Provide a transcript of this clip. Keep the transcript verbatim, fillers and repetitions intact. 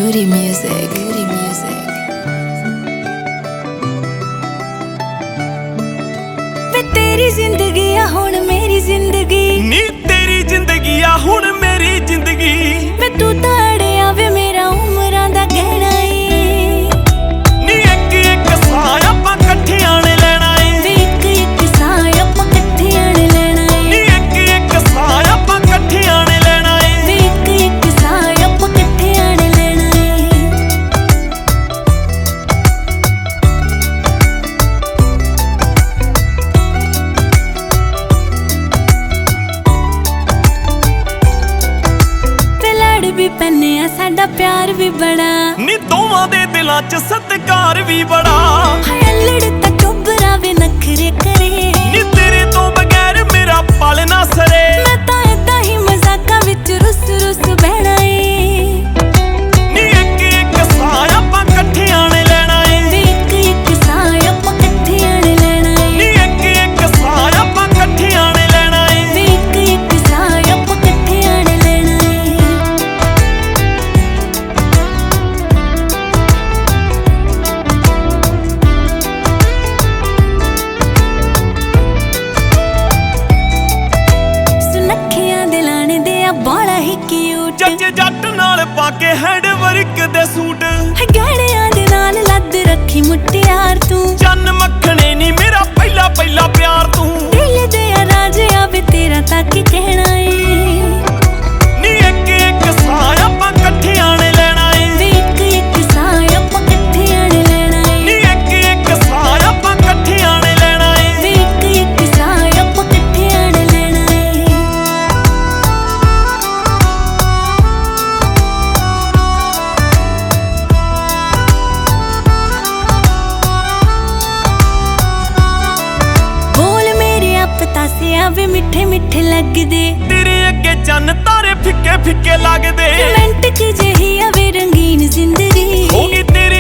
Goody music, goody music. वे तेरी जिंदगी आ हुण मेरी जिंदगी, नी तेरी जिंदगी आ हुण मेरी जिंदगी। वे तू तां अड़िया वे मेरा उमरां दा गहना ए। नी एक एक सां आपां कट्ठियां ने लेना ए, वे एक एक सां आपां कट्ठियां ने लेना ए। नी एक एक सां आपां कट्ठियां ने लेना ए, वे एक एक सां आपां कट्ठियां ने लेना ए। वे लड़ भी पैने आ साडा प्यार भी बड़ा, नी दोवां दे दिलां च सत्कार भी बड़ा। हाय अल्लड़ तां चोबरा वे नखरे करे, नी तेरे तो बगैर मेरा पल ना सरे। मैं तां इदां ही मजाकां विच रुस रुस बहना ए। नी एक एक सां आपां कट्ठियां ने लेना ए, वे एक एक सां आपां कट्ठियां ने लेना ए। नी एक एक सां आपां कट्ठियां ने लेना ए। वे एक एक सां आपां कट्ठियां ने लेना ए। सुनखियां दे लाने दे आ बाला ही क्यूट, जੱਜ जੱਟ नाल पाके हैंड वर्क दे सूट। गहणियां दे नाल लद रखी मुटियार तू, चन्न मक्खणे नी मेरा पहला पहला प्यार तू। दिल दे आ राज आवे तेरा तां की कहना ए। नी एक एक सां आपां कट्ठियां ने लेना ए, वे एक एक सां आपां कट्ठियां ने लेना ए। नी एक एक सां आपां कट्ठियां ने लेना ए। वे एक एक सां आपां कट्ठियां ने लेना ए। बोल मेरे आप तासे आवे मिठे मिठे लगदे, तेरे अगे चन्न तारे फिक्के फिक्के लगदे। रोमांटिक जही आवे रंगीन जिंदगी। होगी तेरे